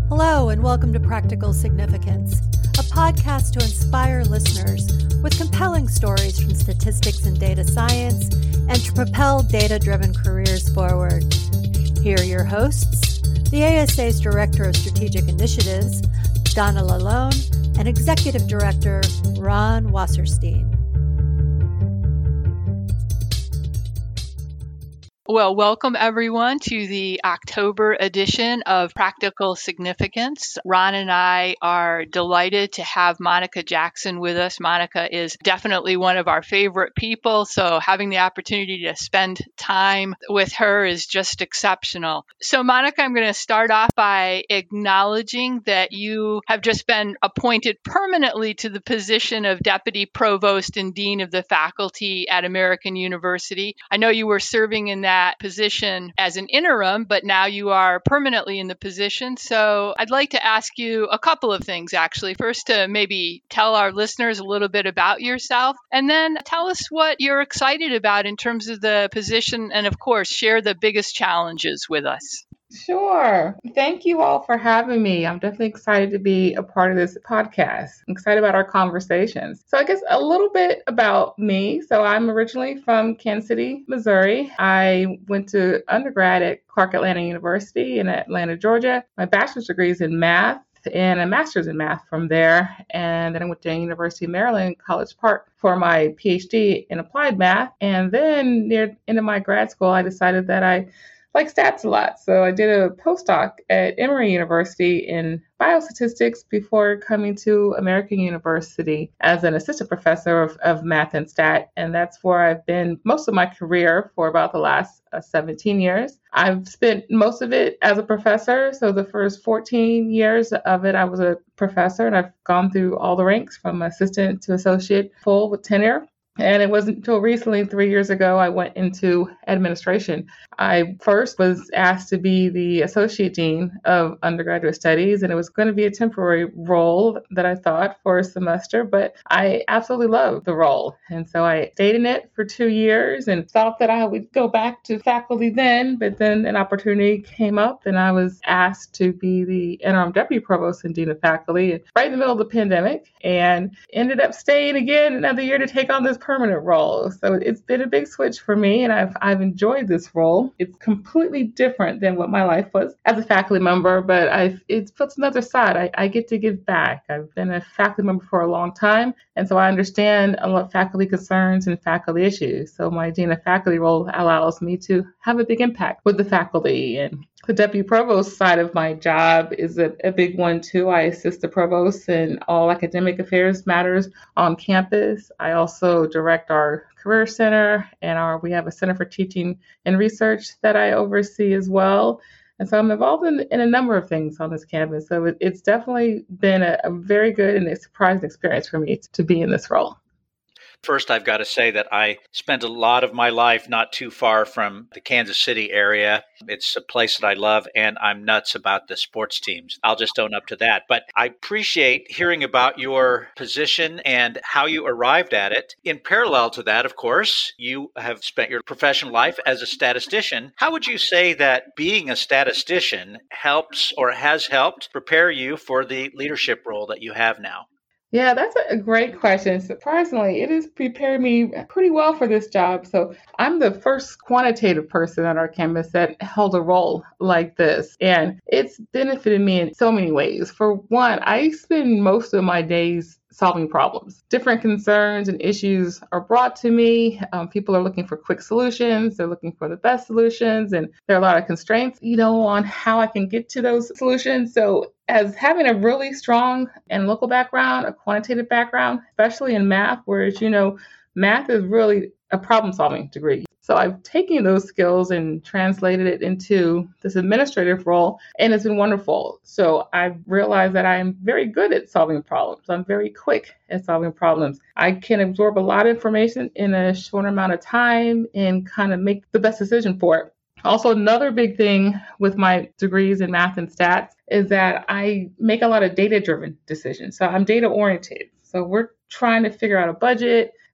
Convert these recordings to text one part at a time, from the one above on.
Hello, and welcome to Practical Significance, a podcast to inspire listeners with compelling stories from statistics and data science and to propel data-driven careers forward. Here are your hosts, the ASA's Director of Strategic Initiatives, Donna Lalone, and Executive Director, Ron Wasserstein. Well, welcome everyone to the October edition of Practical Significance. Ron and I are delighted to have Monica Jackson with us. Monica is definitely one of our favorite people, so having the opportunity to spend time with her is just exceptional. So Monica, I'm going to start off by acknowledging that you have just been appointed permanently to the position of Deputy Provost and Dean of the Faculty at American University. I know you were serving in that position as an interim, but now you are permanently in the position. So I'd like to ask you a couple of things, actually. First, to maybe tell our listeners a little bit about yourself, and then tell us what you're excited about in terms of the position, and of course, share the biggest challenges with us. Sure. Thank you all for having me. I'm definitely excited to be a part of this podcast. I'm excited about our conversations. So I guess a little bit about me. So I'm originally from Kansas City, Missouri. I went to undergrad at Clark Atlanta University in Atlanta, Georgia. My bachelor's degree is in math and a master's in math from there. And then I went to University of Maryland, College Park for my PhD in applied math. And then near the end of my grad school, I decided that I like stats a lot. So I did a postdoc at Emory University in biostatistics before coming to American University as an assistant professor of math and stat. And that's where I've been most of my career for about the last 17 years. I've spent most of it as a professor. So the first 14 years of it, I was a professor, and I've gone through all the ranks from assistant to associate, full with tenure. And it wasn't until recently, 3 years ago, I went into administration. I first was asked to be the associate dean of undergraduate studies, and it was going to be a temporary role that I thought for a semester, but I absolutely loved the role. And so I stayed in it for 2 years and thought that I would go back to faculty then, but then an opportunity came up and I was asked to be the interim deputy provost and dean of faculty right in the middle of the pandemic, and ended up staying again another year to take on this permanent role. So it's been a big switch for me, and I've enjoyed this role. It's completely different than what my life was as a faculty member, but it's another side. I get to give back. I've been a faculty member for a long time, and so I understand a lot of faculty concerns and faculty issues. So my dean of faculty role allows me to have a big impact with the faculty. And the deputy provost side of my job is a big one too. I assist the provost in all academic affairs matters on campus. I also direct our career center, and we have a center for teaching and research that I oversee as well. And so I'm involved in a number of things on this campus. So it's definitely been a very good and a surprising experience for me to be in this role. First, I've got to say that I spent a lot of my life not too far from the Kansas City area. It's a place that I love, and I'm nuts about the sports teams. I'll just own up to that. But I appreciate hearing about your position and how you arrived at it. In parallel to that, of course, you have spent your professional life as a statistician. How would you say that being a statistician helps or has helped prepare you for the leadership role that you have now? Yeah, that's a great question. Surprisingly, it has prepared me pretty well for this job. So I'm the first quantitative person on our campus that held a role like this. And it's benefited me in so many ways. For one, I spend most of my days solving problems. Different concerns and issues are brought to me. People are looking for quick solutions. They're looking for the best solutions. And there are a lot of constraints, on how I can get to those solutions. So as having a really strong analytical background, a quantitative background, especially in math, whereas, math is really a problem-solving degree. So I've taken those skills and translated it into this administrative role, and it's been wonderful. So I've realized that I'm very good at solving problems. I'm very quick at solving problems. I can absorb a lot of information in a short amount of time and kind of make the best decision for it. Also, another big thing with my degrees in math and stats is that I make a lot of data-driven decisions. So I'm data-oriented. So we're trying to figure out a budget,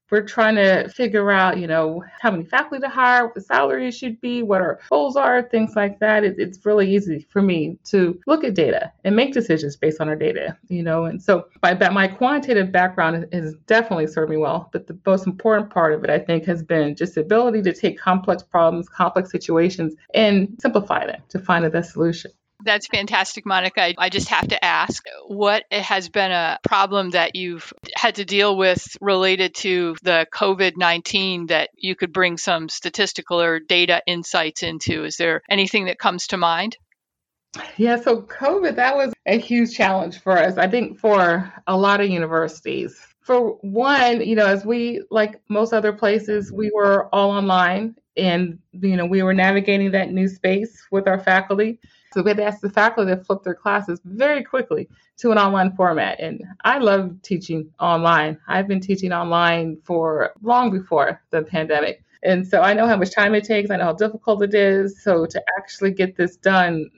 we're trying to figure out, how many faculty to hire, what the salaries should be, what our goals are, things like that. It's really easy for me to look at data and make decisions based on our data, and so my quantitative background has definitely served me well. But the most important part of it, I think, has been just the ability to take complex problems, complex situations, and simplify them to find the best solution. That's fantastic, Monica. I just have to ask, what has been a problem that you've had to deal with related to the COVID-19 that you could bring some statistical or data insights into? Is there anything that comes to mind? Yeah, so COVID, that was a huge challenge for us, I think, for a lot of universities. For one, as we, like most other places, we were all online and, we were navigating that new space with our faculty. So we had to ask the faculty to flip their classes very quickly to an online format. And I love teaching online. I've been teaching online for long before the pandemic. And so I know how much time it takes. I know how difficult it is. So to actually get this done,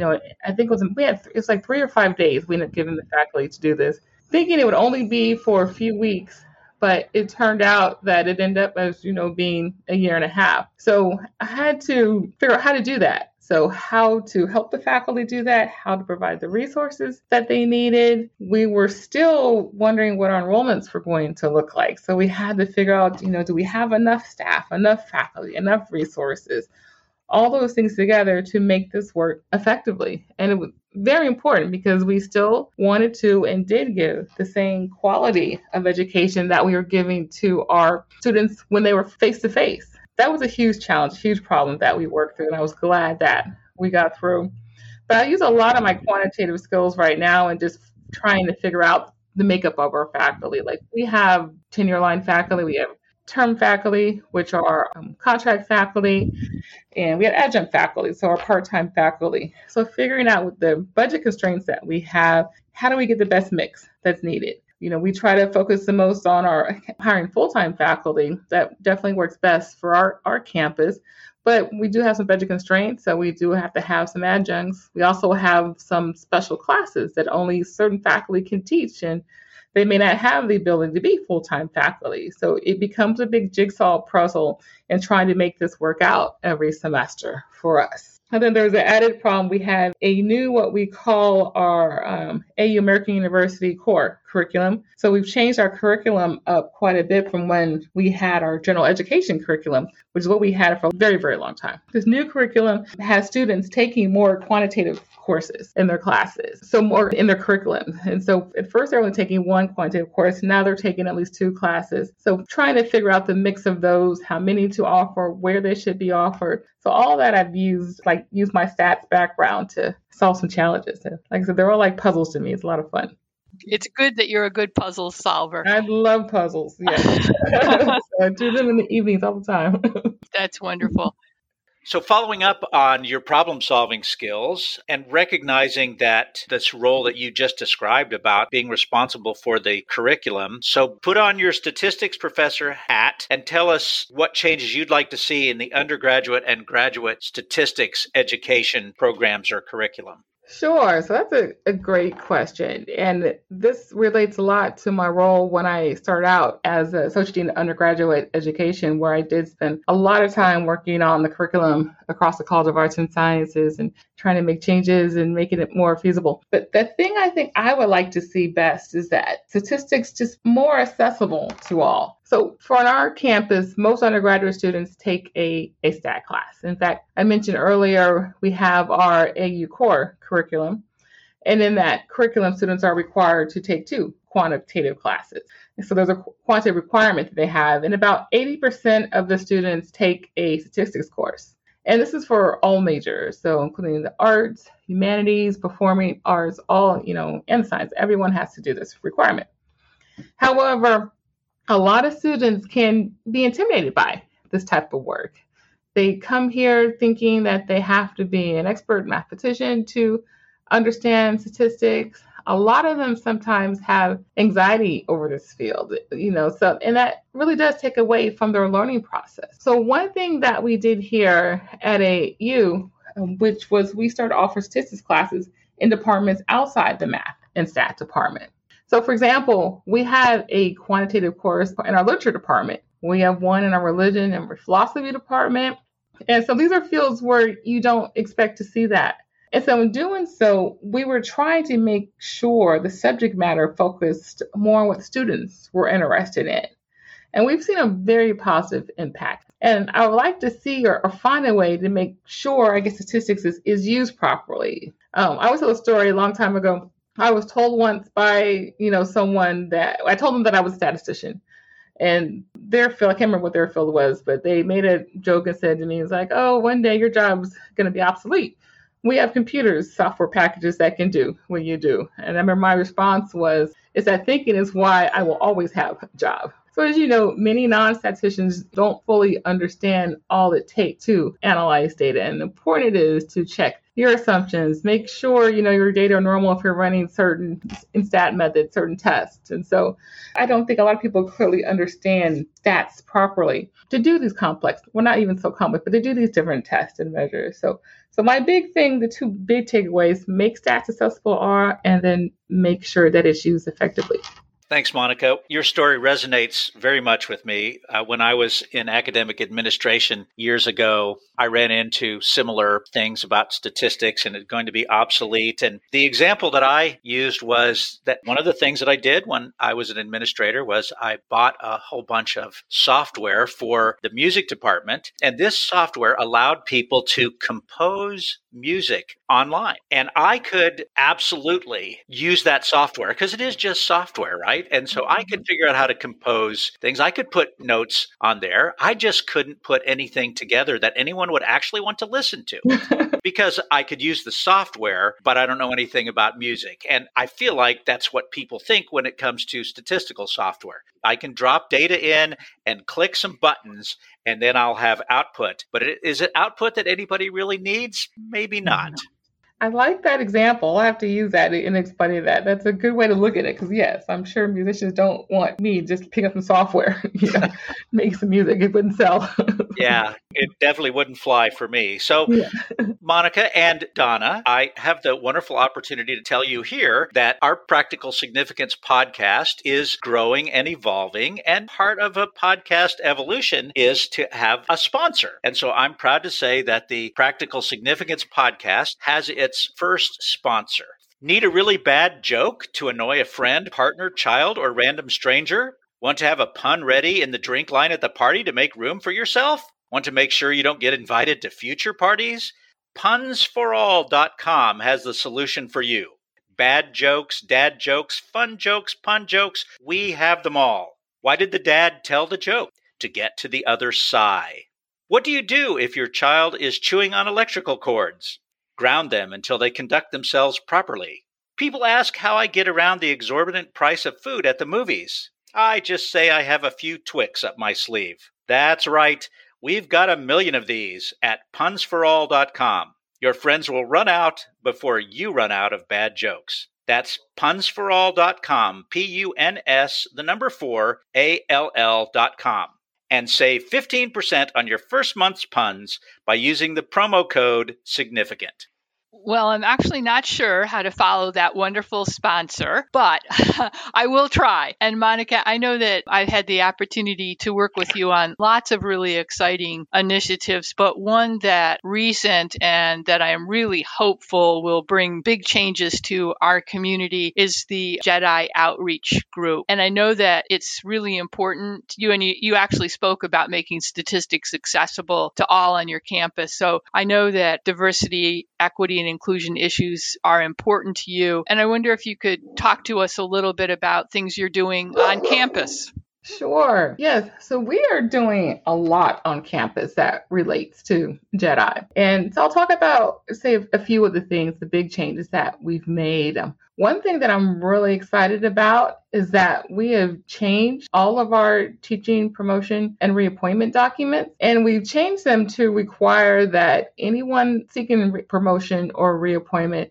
I think it was like 3 or 5 days we ended up giving the faculty to do this, thinking it would only be for a few weeks. But it turned out that it ended up as, being a year and a half. So I had to figure out how to do that. So how to help the faculty do that, how to provide the resources that they needed. We were still wondering what our enrollments were going to look like. So we had to figure out, do we have enough staff, enough faculty, enough resources, all those things together to make this work effectively. And it was very important because we still wanted to and did give the same quality of education that we were giving to our students when they were face to face. That was a huge challenge, huge problem that we worked through, and I was glad that we got through. But I use a lot of my quantitative skills right now and just trying to figure out the makeup of our faculty. Like we have tenure line faculty, we have term faculty, which are contract faculty, and we have adjunct faculty, so our part-time faculty. So figuring out with the budget constraints that we have, how do we get the best mix that's needed? We try to focus the most on our hiring full-time faculty. That definitely works best for our campus. But we do have some budget constraints, so we do have to have some adjuncts. We also have some special classes that only certain faculty can teach, and they may not have the ability to be full-time faculty. So it becomes a big jigsaw puzzle in trying to make this work out every semester for us. And then there's an added problem. We have a new, what we call our AU American University core curriculum. So we've changed our curriculum up quite a bit from when we had our general education curriculum, which is what we had for a very, very long time. This new curriculum has students taking more quantitative courses in their classes, so more in their curriculum. And so at first they're only taking one quantitative course. Now they're taking at least 2 classes. So trying to figure out the mix of those, how many to offer, where they should be offered. So all that I've used my stats background to solve some challenges. And like I said, they're all like puzzles to me. It's a lot of fun. It's good that you're a good puzzle solver. I love puzzles. Yes. So I do them in the evenings all the time. That's wonderful. So following up on your problem-solving skills and recognizing that this role that you just described about being responsible for the curriculum, so put on your statistics professor hat and tell us what changes you'd like to see in the undergraduate and graduate statistics education programs or curriculum. Sure. So that's a great question. And this relates a lot to my role when I started out as an associate dean of undergraduate education, where I did spend a lot of time working on the curriculum across the College of Arts and Sciences and trying to make changes and making it more feasible. But the thing I think I would like to see best is that statistics just more accessible to all. So for our campus, most undergraduate students take a stat class. In fact, I mentioned earlier, we have our AU core curriculum. And in that curriculum, students are required to take 2 quantitative classes. And so there's a quantitative requirement that they have. And about 80% of the students take a statistics course. And this is for all majors, so including the arts, humanities, performing arts, all, and science. Everyone has to do this requirement. However, a lot of students can be intimidated by this type of work. They come here thinking that they have to be an expert mathematician to understand statistics. A lot of them sometimes have anxiety over this field, and that really does take away from their learning process. So one thing that we did here at AU, which was we started offering statistics classes in departments outside the math and stat department. So for example, we have a quantitative course in our literature department. We have one in our religion and philosophy department. And so these are fields where you don't expect to see that. And so in doing so, we were trying to make sure the subject matter focused more on what students were interested in. And we've seen a very positive impact. And I would like to see or find a way to make sure, I guess, statistics is used properly. I was told a story a long time ago. I was told once by, someone that I told them that I was a statistician. And their field, I can't remember what their field was, but they made a joke and said to me, it's like, oh, one day your job's going to be obsolete. We have computers, software packages that can do what you do. And I remember my response was, is that thinking is why I will always have a job. So as you know, many non-statisticians don't fully understand all it takes to analyze data. And the important it is to check your assumptions, make sure, your data are normal if you're running certain in stat methods, certain tests. And so I don't think a lot of people clearly understand stats properly to do these complex, well, not even so complex, but to do these different tests and measures. So my big thing, the two big takeaways, make stats accessible and then make sure that it's used effectively. Thanks, Monica. Your story resonates very much with me. When I was in academic administration years ago, I ran into similar things about statistics and it's going to be obsolete. And the example that I used was that one of the things that I did when I was an administrator was I bought a whole bunch of software for the music department. And this software allowed people to compose music online. And I could absolutely use that software because it is just software, right? And so I could figure out how to compose things. I could put notes on there. I just couldn't put anything together that anyone would actually want to listen to because I could use the software, but I don't know anything about music. And I feel like that's what people think when it comes to statistical software. I can drop data in and click some buttons and then I'll have output. But is it output that anybody really needs? Maybe not. I like that example. I have to use that in explaining that. That's a good way to look at it because, yes, I'm sure musicians don't want me just pick up some software, make some music. It wouldn't sell. Yeah, it definitely wouldn't fly for me. So, Monica and Donna, I have the wonderful opportunity to tell you here that our Practical Significance podcast is growing and evolving. And part of a podcast evolution is to have a sponsor. And so I'm proud to say that the Practical Significance podcast has its first sponsor. Need a really bad joke to annoy a friend, partner, child, or random stranger? Want to have a pun ready in the drink line at the party to make room for yourself? Want to make sure you don't get invited to future parties? Punsforall.com has the solution for you. Bad jokes, dad jokes, fun jokes, pun jokes, we have them all. Why did the dad tell the joke? To get to the other side. What do you do if your child is chewing on electrical cords? Ground them until they conduct themselves properly. People ask how I get around the exorbitant price of food at the movies. I just say I have a few Twix up my sleeve. That's right. We've got 1 million of these at punsforall.com. Your friends will run out before you run out of bad jokes. That's punsforall.com, PUNS4ALL.com. And save 15% on your first month's puns by using the promo code SIGNIFICANT. Well, I'm actually not sure how to follow that wonderful sponsor, but I will try. And Monica, I know that I've had the opportunity to work with you on lots of really exciting initiatives, but one that recent and that I am really hopeful will bring big changes to our community is the Jedi Outreach Group. And I know that it's really important. You actually spoke about making statistics accessible to all on your campus. So I know that diversity, equity, and inclusion issues are important to you. And I wonder if you could talk to us a little bit about things you're doing on campus. Sure. Yes. So we are doing a lot on campus that relates to Jedi. And so I'll talk about, say, a few of the things, the big changes that we've made. One thing that I'm really excited about is that we have changed all of our teaching, promotion, and reappointment documents. And we've changed them to require that anyone seeking promotion or reappointment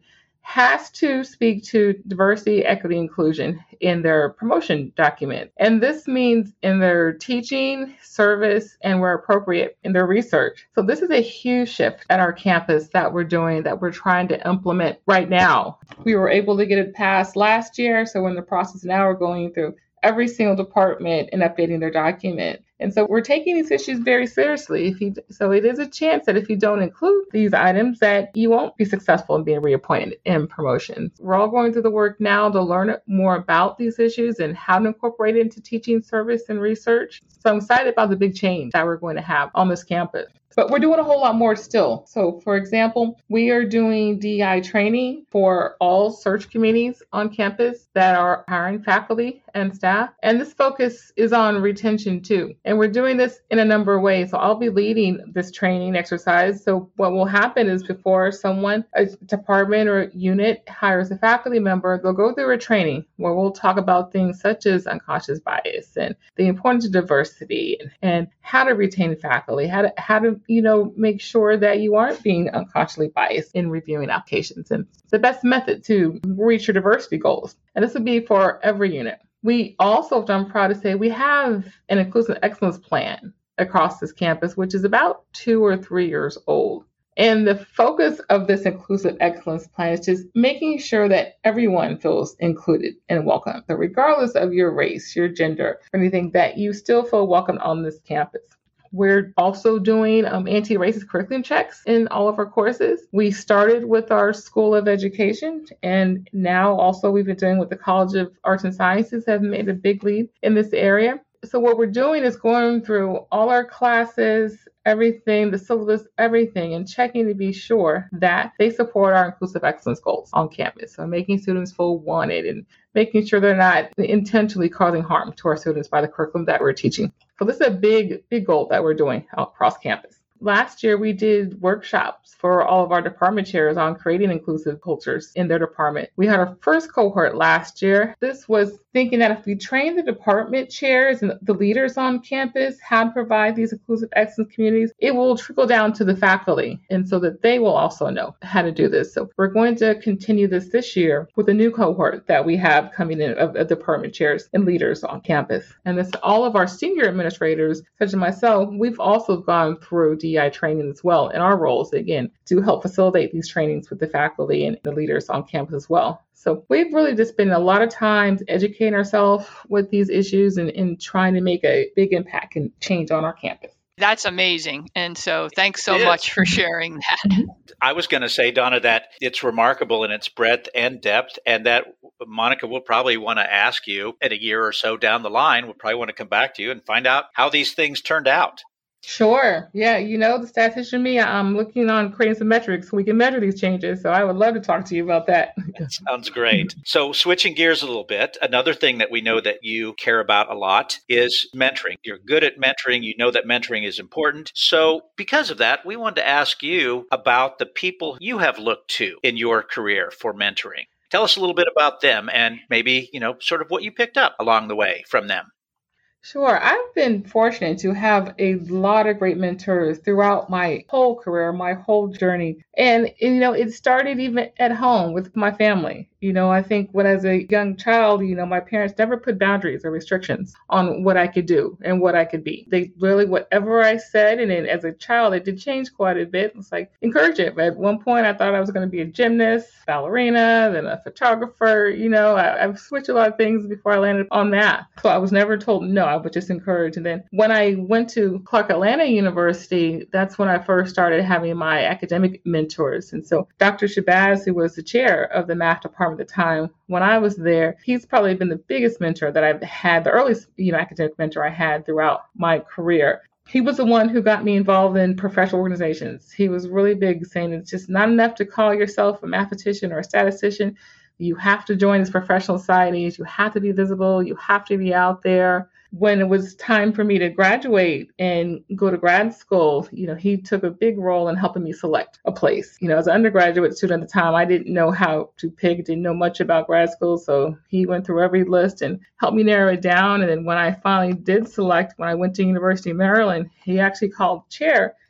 has to speak to diversity, equity, inclusion in their promotion document. And this means in their teaching, service, and where appropriate in their research. So this is a huge shift at our campus that we're doing, that we're trying to implement right now. We were able to get it passed last year, so we're in the process now. We're going through every single department and updating their document. And so we're taking these issues very seriously. So it is a chance that if you don't include these items, that you won't be successful in being reappointed in promotions. We're all going through the work now to learn more about these issues and how to incorporate it into teaching, service, and research. So I'm excited about the big change that we're going to have on this campus. But we're doing a whole lot more still. So, for example, we are doing DEI training for all search committees on campus that are hiring faculty and staff. And this focus is on retention too. And we're doing this in a number of ways. So I'll be leading this training exercise. So what will happen is before a department or unit hires a faculty member, they'll go through a training where we'll talk about things such as unconscious bias and the importance of diversity and how to retain faculty, how to make sure that you aren't being unconsciously biased in reviewing applications, and the best method to reach your diversity goals. And this would be for every unit. We also, I'm proud to say, we have an inclusive excellence plan across this campus, which is about 2 or 3 years old. And the focus of this inclusive excellence plan is just making sure that everyone feels included and welcome, that regardless of your race, your gender, or anything, that you still feel welcome on this campus. We're also doing anti-racist curriculum checks in all of our courses. We started with our School of Education, and now also we've been doing with the College of Arts and Sciences, have made a big lead in this area. So what we're doing is going through all our classes, everything, the syllabus, everything, and checking to be sure that they support our inclusive excellence goals on campus. So making students feel wanted and making sure they're not intentionally causing harm to our students by the curriculum that we're teaching. So this is a big goal that we're doing across campus. Last year, we did workshops for all of our department chairs on creating inclusive cultures in their department. We had our first cohort last year. This was thinking that if we train the department chairs and the leaders on campus how to provide these inclusive excellence communities, it will trickle down to the faculty, and so that they will also know how to do this. So we're going to continue this year with a new cohort that we have coming in of department chairs and leaders on campus. And this, all of our senior administrators, such as myself, we've also gone through DEI training as well in our roles, again, to help facilitate these trainings with the faculty and the leaders on campus as well. So we've really just spent a lot of time educating ourselves with these issues and trying to make a big impact and change on our campus. That's amazing. And so thanks so much for sharing that. I was going to say, Donna, that it's remarkable in its breadth and depth, and that Monica will probably want to ask you in a year or so down the line, we'll probably want to come back to you and find out how these things turned out. Sure. Yeah. The statistician me, I'm looking on creating some metrics so we can measure these changes. So I would love to talk to you about that. That sounds great. So switching gears a little bit, another thing that we know that you care about a lot is mentoring. You're good at mentoring. You know that mentoring is important. So because of that, we wanted to ask you about the people you have looked to in your career for mentoring. Tell us a little bit about them and maybe, sort of what you picked up along the way from them. Sure. I've been fortunate to have a lot of great mentors throughout my whole career, my whole journey. And, it started even at home with my family. I think when as a young child, my parents never put boundaries or restrictions on what I could do and what I could be. They really, whatever I said, and then as a child, it did change quite a bit. It's like encourage it. But at one point, I thought I was going to be a gymnast, ballerina, then a photographer. I've switched a lot of things before I landed on math. So I was never told no. I was just encouraged. And then when I went to Clark Atlanta University, that's when I first started having my academic mentors. And so Dr. Shabazz, who was the chair of the math department at the time when I was there, he's probably been the biggest mentor that I've had, the earliest, academic mentor I had throughout my career. He was the one who got me involved in professional organizations. He was really big, saying it's just not enough to call yourself a mathematician or a statistician. You have to join these professional societies. You have to be visible. You have to be out there. When it was time for me to graduate and go to grad school, he took a big role in helping me select a place. As an undergraduate student at the time, I didn't know how to pick, didn't know much about grad school. So he went through every list and helped me narrow it down. And then when I finally did select, when I went to University of Maryland, he actually called the chair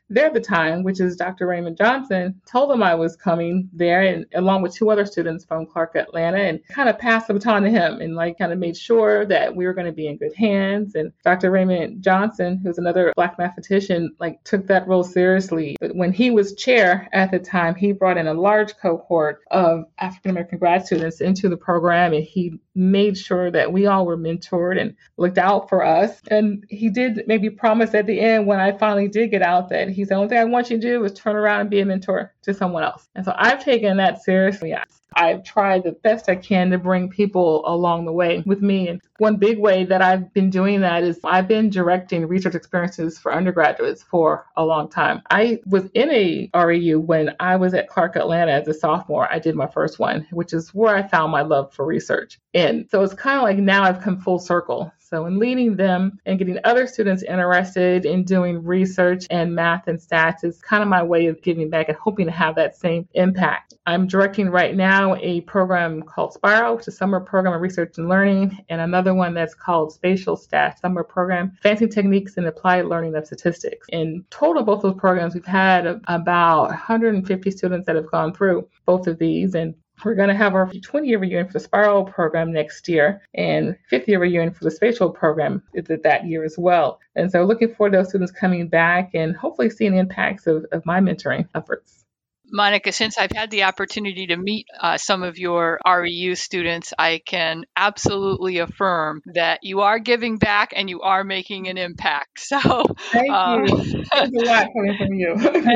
there at the time, which is Dr. Raymond Johnson, told him I was coming there, and along with 2 other students from Clark Atlanta, and kind of passed the baton to him and kind of made sure that we were going to be in good hands. And Dr. Raymond Johnson, who's another Black mathematician, took that role seriously. But when he was chair at the time, he brought in a large cohort of African American grad students into the program, and he made sure that we all were mentored and looked out for us. And he did maybe promise at the end, when I finally did get out, that he said, the only thing I want you to do is turn around and be a mentor to someone else. And so I've taken that seriously. I've tried the best I can to bring people along the way with me. And one big way that I've been doing that is I've been directing research experiences for undergraduates for a long time. I was in a REU when I was at Clark Atlanta as a sophomore. I did my first one, which is where I found my love for research. And so it's kind of like now I've come full circle. So in leading them and getting other students interested in doing research and math and stats is kind of my way of giving back and hoping to have that same impact. I'm directing right now a program called Spiral, which is a summer program of research and learning, and another one that's called Spatial Stats, summer program, Advancing Techniques in Applied Learning of Statistics. In total, both those programs, we've had about 150 students that have gone through both of these, and we're going to have our 20-year reunion for the Spiral program next year and 50-year reunion for the Spatial program that year as well. And so looking forward to those students coming back and hopefully seeing the impacts of my mentoring efforts. Monica, since I've had the opportunity to meet some of your REU students, I can absolutely affirm that you are giving back and you are making an impact. So thank you. There's a lot coming from you.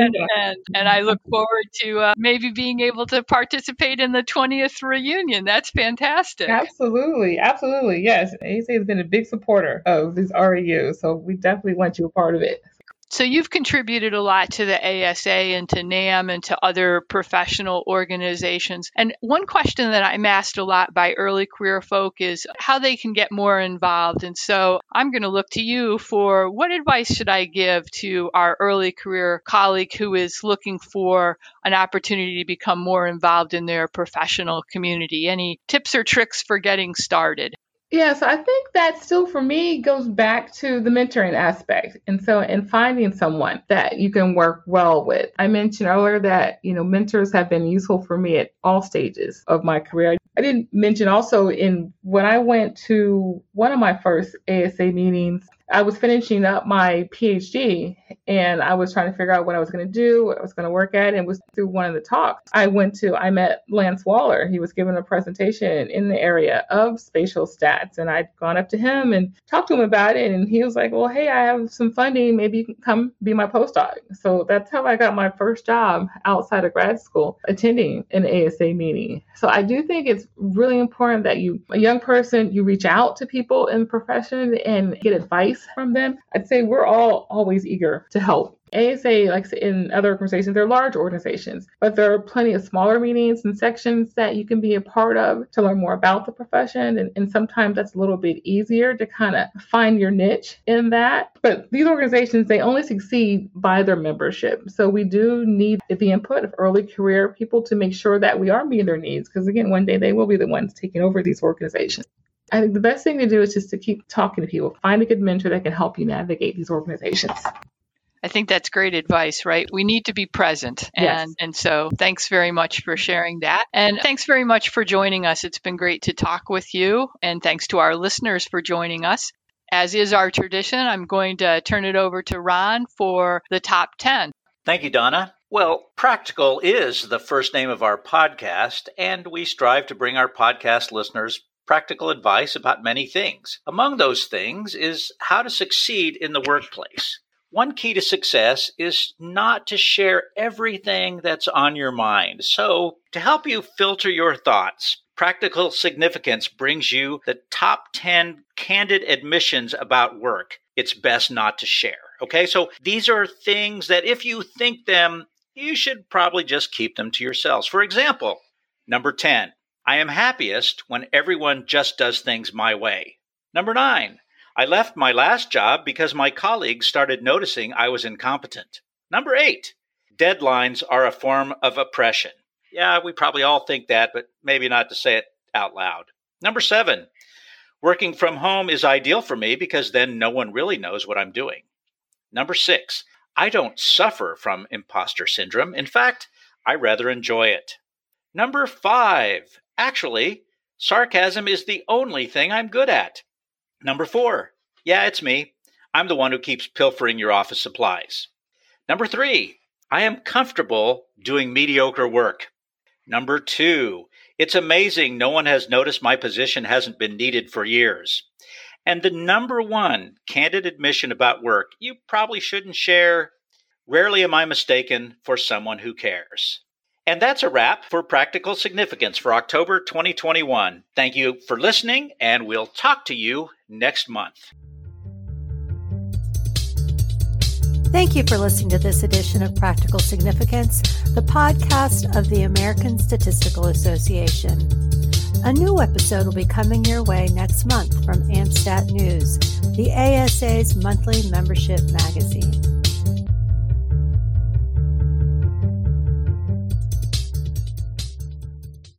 and I look forward to maybe being able to participate in the 20th reunion. That's fantastic. Absolutely. Yes. ASA has been a big supporter of these REU, so we definitely want you a part of it. So you've contributed a lot to the ASA and to NAM and to other professional organizations. And one question that I'm asked a lot by early career folk is how they can get more involved. And so I'm going to look to you for what advice should I give to our early career colleague who is looking for an opportunity to become more involved in their professional community? Any tips or tricks for getting started? Yeah, so I think that still for me goes back to the mentoring aspect. And so in finding someone that you can work well with. I mentioned earlier that, mentors have been useful for me at all stages of my career. I didn't mention also when I went to one of my first ASA meetings, I was finishing up my PhD and I was trying to figure out what I was going to do, what I was going to work at, and was through one of the talks. I met Lance Waller. He was giving a presentation in the area of spatial stats, and I'd gone up to him and talked to him about it, and he was like, well, hey, I have some funding. Maybe you can come be my postdoc. So that's how I got my first job outside of grad school, attending an ASA meeting. So I do think it's really important that a young person, you reach out to people in the profession and get advice from them. I'd say we're all always eager to help. ASA, like in other organizations, they're large organizations, but there are plenty of smaller meetings and sections that you can be a part of to learn more about the profession. And sometimes that's a little bit easier to kind of find your niche in that. But these organizations, they only succeed by their membership. So we do need the input of early career people to make sure that we are meeting their needs. Because again, one day they will be the ones taking over these organizations. I think the best thing to do is just to keep talking to people. Find a good mentor that can help you navigate these organizations. I think that's great advice, right? We need to be present. And so thanks very much for sharing that. And thanks very much for joining us. It's been great to talk with you. And thanks to our listeners for joining us. As is our tradition, I'm going to turn it over to Ron for the top 10. Thank you, Donna. Well, Practical is the first name of our podcast, and we strive to bring our podcast listeners practical advice about many things. Among those things is how to succeed in the workplace. One key to success is not to share everything that's on your mind. So, to help you filter your thoughts, Practical Significance brings you the top 10 candid admissions about work it's best not to share. Okay, so these are things that if you think them, you should probably just keep them to yourselves. For example, number 10, I am happiest when everyone just does things my way. Number 9, I left my last job because my colleagues started noticing I was incompetent. Number 8, deadlines are a form of oppression. Yeah, we probably all think that, but maybe not to say it out loud. Number 7, working from home is ideal for me because then no one really knows what I'm doing. Number 6, I don't suffer from imposter syndrome. In fact, I rather enjoy it. Number 5, actually, sarcasm is the only thing I'm good at. Number 4, yeah, it's me. I'm the one who keeps pilfering your office supplies. Number 3, I am comfortable doing mediocre work. Number 2, it's amazing no one has noticed my position hasn't been needed for years. And the number 1 candid admission about work you probably shouldn't share, rarely am I mistaken for someone who cares. And that's a wrap for Practical Significance for October 2021. Thank you for listening, and we'll talk to you next month. Thank you for listening to this edition of Practical Significance, the podcast of the American Statistical Association. A new episode will be coming your way next month from AmStat News, the ASA's monthly membership magazine.